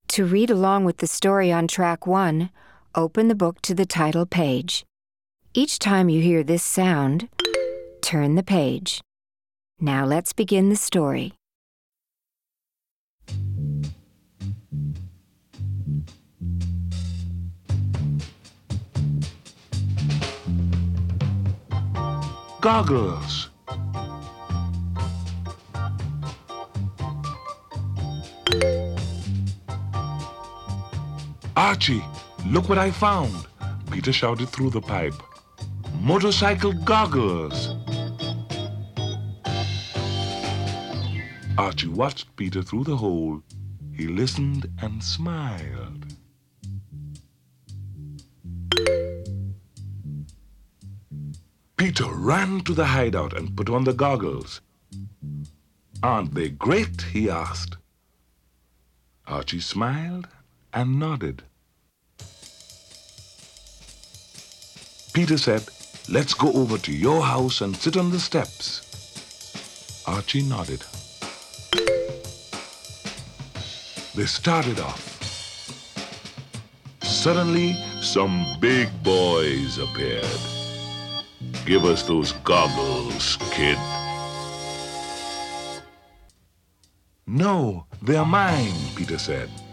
To read along with the story on track 1, open the book to the title page. Each time you hear this sound, turn the page. Now let's begin the story. Goggles. Archie, look what I found, Peter shouted through the pipe. Motorcycle goggles. Archie watched Peter through the hole. He listened and smiled. Peter ran to the hideout and put on the goggles. Aren't they great? He asked. Archie smiled and nodded. Peter said, "Let's go over to your house and sit on the steps." Archie nodded. They started off. Suddenly, some big boys appeared. "Give us those goggles, kid." "No, they're mine," Peter said.